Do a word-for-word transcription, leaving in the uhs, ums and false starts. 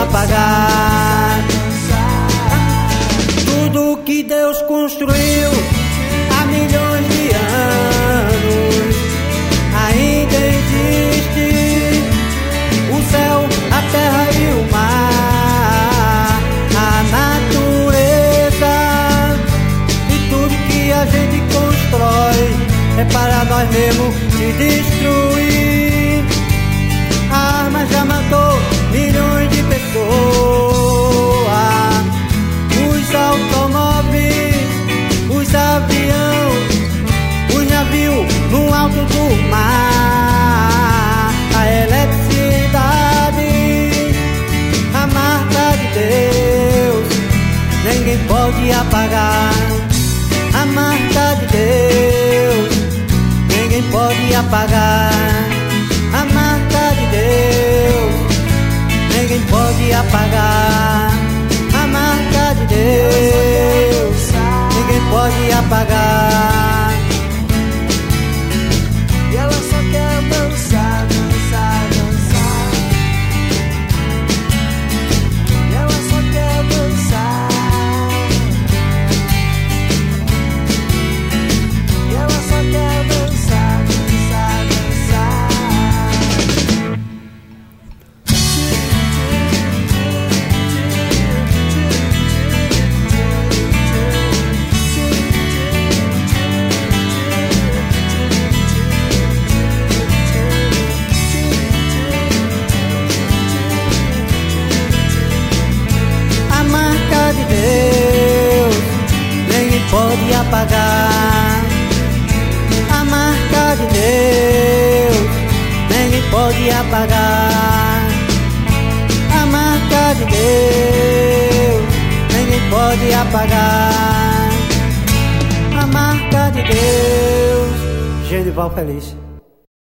apagar. Tudo que Deus construiu há milhões de anos ainda existe. O céu, a terra e o mar, a natureza e tudo que a gente constrói é para nós mesmos se destruir. A arma já matou milhões de pessoas. Os automóveis, os aviões, os navios no alto do mar, a eletricidade, a marca de Deus, ninguém pode apagar. A marca de Deus, ninguém pode apagar. A marca de Deus, ninguém pode apagar. A marca de Deus, ninguém pode apagar. E ela só quer dançar, dançar, dançar. E ela só quer dançar. E ela só quer dançar, dançar, dançar. A marca de Deus, ninguém pode apagar. A marca de Deus, ninguém pode apagar. A marca de Deus, ninguém pode apagar. A marca de Deus. Genival Feliz.